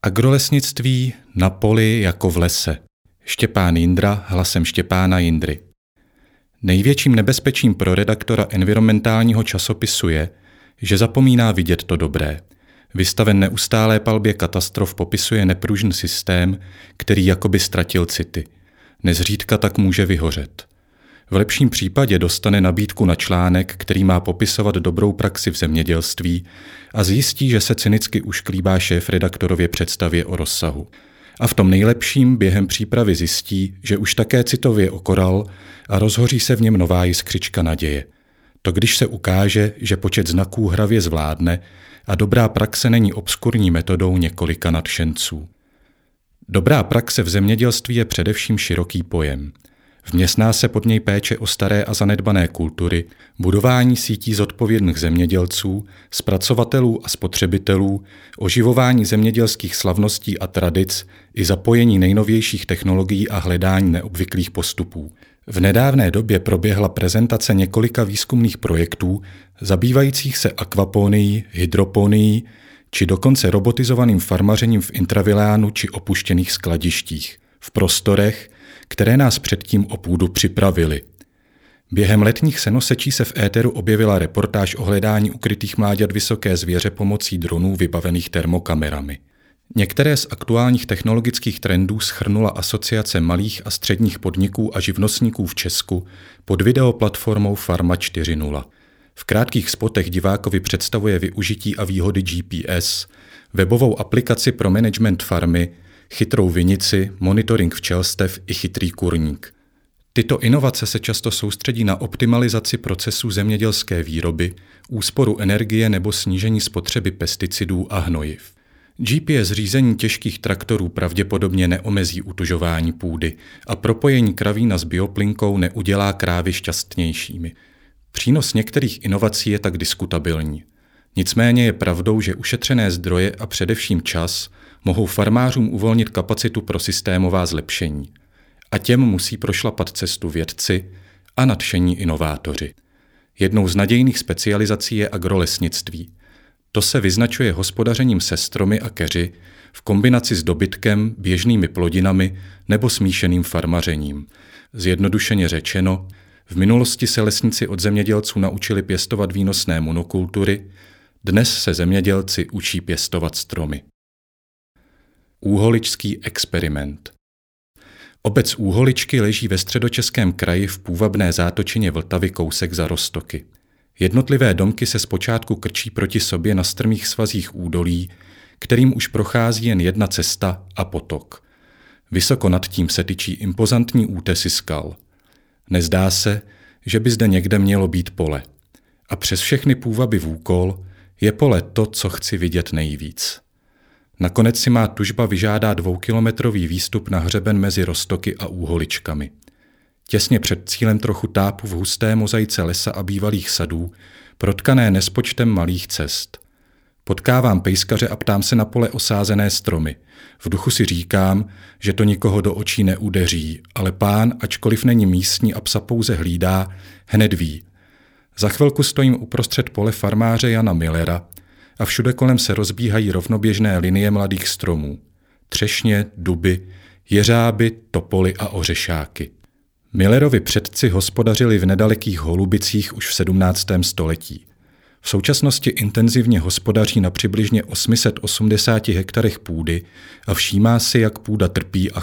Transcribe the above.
Agrolesnictví na poli jako v lese. Štěpán Jindra hlasem Štěpána Jindry. Největším nebezpečím pro redaktora environmentálního časopisu je, že zapomíná vidět to dobré. Vystaven neustálé palbě katastrof popisuje nepružný systém, který jakoby ztratil city. Nezřídka tak může vyhořet. V lepším případě dostane nabídku na článek, který má popisovat dobrou praxi v zemědělství a zjistí, že se cynicky ušklíbá šéfredaktorově představě o rozsahu. A v tom nejlepším během přípravy zjistí, že už také citově okoral a rozhoří se v něm nová jiskřička naděje. To když se ukáže, že počet znaků hravě zvládne a dobrá praxe není obskurní metodou několika nadšenců. Dobrá praxe v zemědělství je především široký pojem. Vměstná se pod něj péče o staré a zanedbané kultury, budování sítí zodpovědných zemědělců, zpracovatelů a spotřebitelů, oživování zemědělských slavností a tradic i zapojení nejnovějších technologií a hledání neobvyklých postupů. V nedávné době proběhla prezentace několika výzkumných projektů zabývajících se akvaponií, hydroponií či dokonce robotizovaným farmařením v intravilánu či opuštěných skladištích, v prostorech, které nás předtím o půdu připravily. Během letních senosečí se v éteru objevila reportáž o hledání ukrytých mláďat vysoké zvěře pomocí dronů vybavených termokamerami. Některé z aktuálních technologických trendů shrnula Asociace malých a středních podniků a živnostníků v Česku pod videoplatformou Farma 4.0. V krátkých spotech divákovi představuje využití a výhody GPS, webovou aplikaci pro management farmy, chytrou vinici, monitoring včelstev i chytrý kurník. Tyto inovace se často soustředí na optimalizaci procesů zemědělské výroby, úsporu energie nebo snížení spotřeby pesticidů a hnojiv. GPS řízení těžkých traktorů pravděpodobně neomezí utužování půdy a propojení kravína s bioplinkou neudělá krávy šťastnějšími. Přínos některých inovací je tak diskutabilní. Nicméně je pravdou, že ušetřené zdroje a především čas mohou farmářům uvolnit kapacitu pro systémová zlepšení. A těm musí prošlapat cestu vědci a nadšení inovátoři. Jednou z nadějných specializací je agrolesnictví. To se vyznačuje hospodařením se stromy a keři v kombinaci s dobytkem, běžnými plodinami nebo smíšeným farmařením. Zjednodušeně řečeno, v minulosti se lesníci od zemědělců naučili pěstovat výnosné monokultury, dnes se zemědělci učí pěstovat stromy. Úholičský experiment. Obec Úholičky leží ve Středočeském kraji v půvabné zátočině Vltavy kousek za Roztoky. Jednotlivé domky se zpočátku krčí proti sobě na strmých svazích údolí, kterým už prochází jen jedna cesta a potok. Vysoko nad tím se tyčí impozantní útesy skal. Nezdá se, že by zde někde mělo být pole. A přes všechny půvaby vůkol je pole to, co chci vidět nejvíc. Nakonec si má tužba vyžádá 2kilometrový výstup na hřeben mezi Roztoky a Úholičkami. Těsně před cílem trochu tápu v husté mozaice lesa a bývalých sadů, protkané nespočtem malých cest. Potkávám pejskaře a ptám se na pole osázené stromy. V duchu si říkám, že to nikoho do očí neudeří, ale pán, ačkoliv není místní a psa pouze hlídá, hned ví. Za chvilku stojím uprostřed pole farmáře Jana Millera a všude kolem se rozbíhají rovnoběžné linie mladých stromů. Třešně, duby, jeřáby, topoly a ořešáky. Millerovi předci hospodařili v nedalekých Holubicích už v 17. století. V současnosti intenzivně hospodaří na přibližně 880 hektarech půdy a všímá si, jak půda trpí a